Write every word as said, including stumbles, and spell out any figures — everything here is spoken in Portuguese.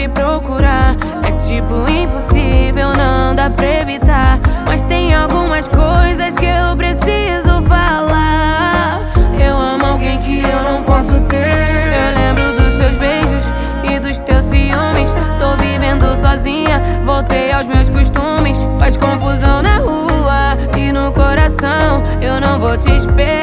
te procurar. É tipo impossível, não dá pra evitar. Mas tem algumas coisas que eu preciso falar. Eu amo alguém que eu não posso ter. Eu lembro dos seus beijos e dos teus ciúmes. Tô vivendo sozinha, voltei aos meus costumes. Faz confusão na rua e no coração, eu não vou te esperar.